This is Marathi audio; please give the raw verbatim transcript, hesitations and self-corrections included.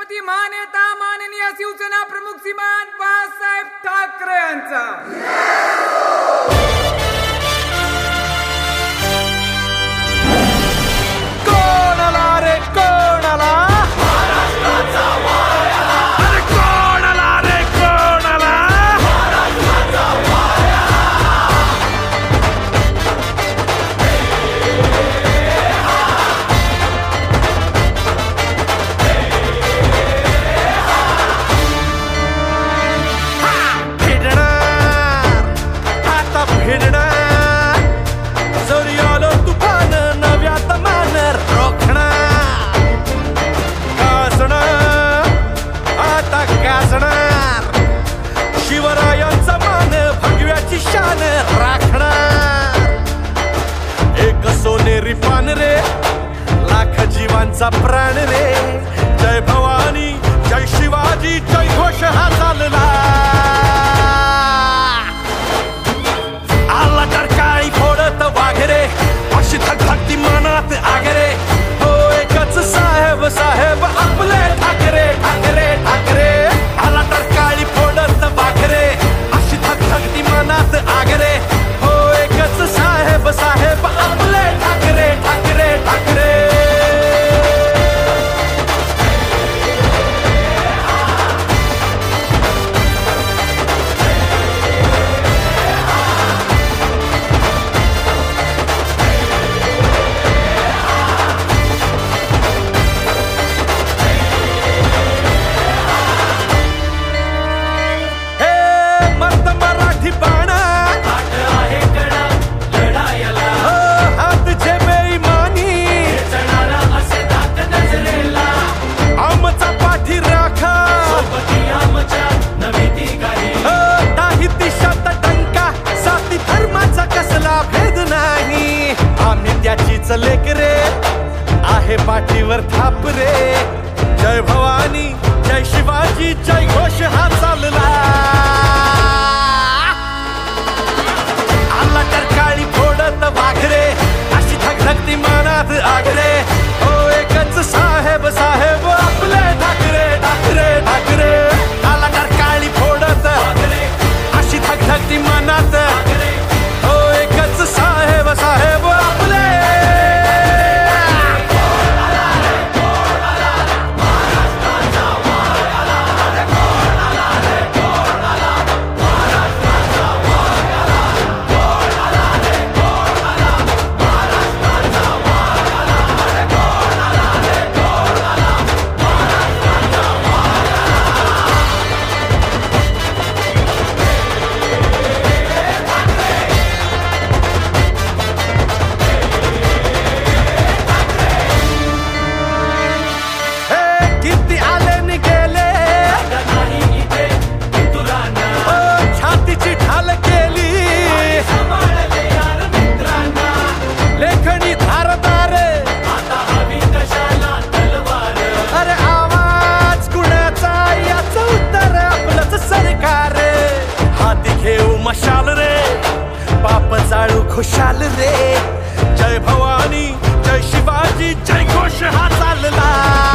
छत्रपती मान्यता माननीय शिवसेना प्रमुख श्रीमान बाळासाहेब ठाकरे यांचा कोणाला रे कोणाला महाराष्ट्राचा वाऱ्याला अरे कोणाला रे कोणाला महाराष्ट्राचा भिडणार जरी आलो तुफान नव्यात मान रोखणार गाजणार आता गाजणार शिवरायांचा मान भगव्याची शान राखणार एक सोनेरी पान रे लाख जीवांचा प्राण रे जय भवानी जय शिवाजी जय घोष हा चालला अशी धगधगती मनात आगरे हो एकच साहेब साहेब आपले ठाकरे ठाकरे ठाकरे आला तर काळी फोडत वाघरे अशी धगधगती मनात आगरे हो एकच साहेब साहेब आपले ठाकरे ठाकरे ठाकरे लेकरे आहे पाठीवर थाप रे जय भवानी जय शिवाजी जय घोष हा चालला आला तर काळी फोडत वाघरे अशी धगधगती मनात आगरे हो एकच साहेब साहेब आपले ठाकरे ठाकरे ठाकरे आला तर काळी फोडत वाघरे अशी धगधगती मनात हो एकच साहेब साहेब आपले मशाल रे पाप जाळू खुशाल रे जय भवानी जय शिवाजी जय घोष हा चालला